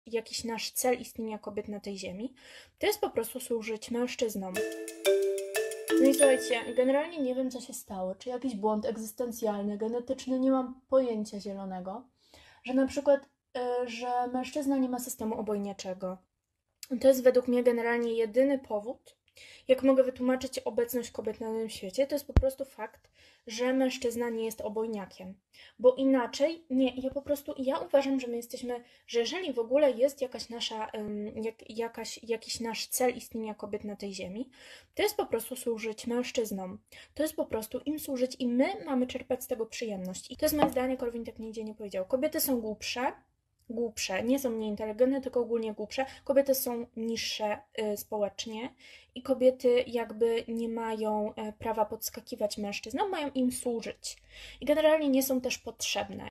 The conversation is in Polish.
jakiś nasz cel istnienia kobiet na tej ziemi, to jest po prostu służyć mężczyznom. No i słuchajcie, generalnie nie wiem, co się stało, czy jakiś błąd egzystencjalny, genetyczny, nie mam pojęcia zielonego, że na przykład, że mężczyzna nie ma systemu obojniaczego. To jest według mnie generalnie jedyny powód, jak mogę wytłumaczyć obecność kobiet na tym świecie, to jest po prostu fakt, że mężczyzna nie jest obojniakiem. Bo inaczej, nie, ja uważam, że my jesteśmy, że jeżeli w ogóle jest jakaś nasza, jakiś nasz cel istnienia kobiet na tej ziemi, to jest po prostu służyć mężczyznom. To jest po prostu im służyć i my mamy czerpać z tego przyjemność. I to jest moje zdanie, Korwin tak nigdzie nie powiedział. Kobiety są głupsze, nie są mniej inteligentne, tylko ogólnie głupsze. Kobiety są niższe społecznie i kobiety jakby nie mają prawa podskakiwać mężczyznom, mają im służyć. I generalnie nie są też potrzebne.